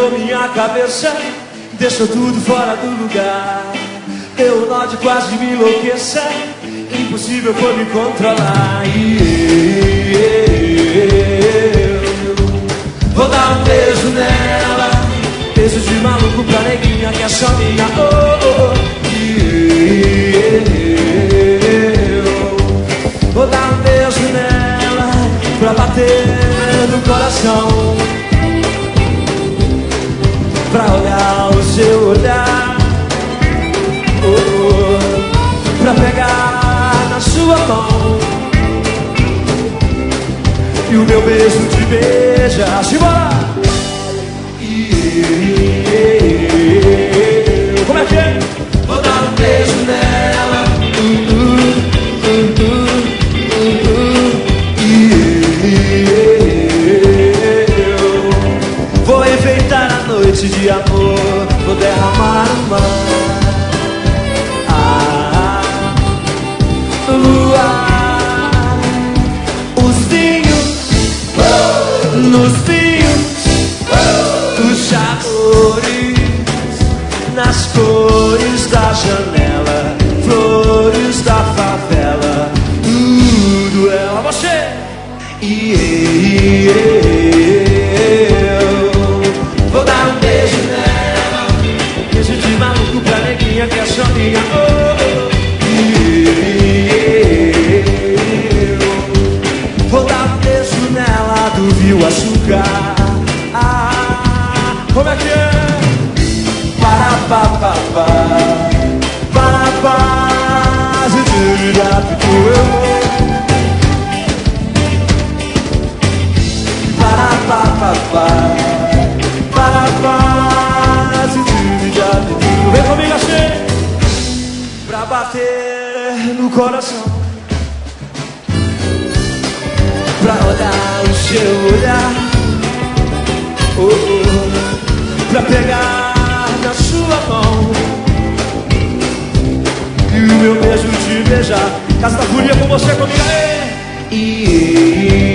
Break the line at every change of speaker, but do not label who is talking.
levou minha cabeça, deixou tudo fora do lugar. Deu um nó de quase me enlouquecer, impossível foi me controlar. E eu vou dar um beijo nela, beijo de maluco pra neguinha que é só minha. Eu vou dar um beijo nela pra bater no coração, pra olhar o seu olhar, pra pegar na sua mão e o meu beijo te beija. Simbora! Como é que é? Vou dar um beijo nela, vou enfeitar a noite de amor, vou derramar o mar, luar, os vinhos, nos vinhos, os sabores, nas cores da janela, flores da favela, tudo ela, você e eu. Vou dar um beijo nela, beijo de maluco pra neguinha que é só minha. Vou dar um beijo nela do Rio Açúcar. Como é que é? Para papapá, para paz e direto eu. Para papapá, para paz e direto. Vem comigo assim, pra bater no coração, pra olhar o seu olhar, pra pegar na sua mão e o meu beijo te beijar. Casa da Fúria com você, comigo aí.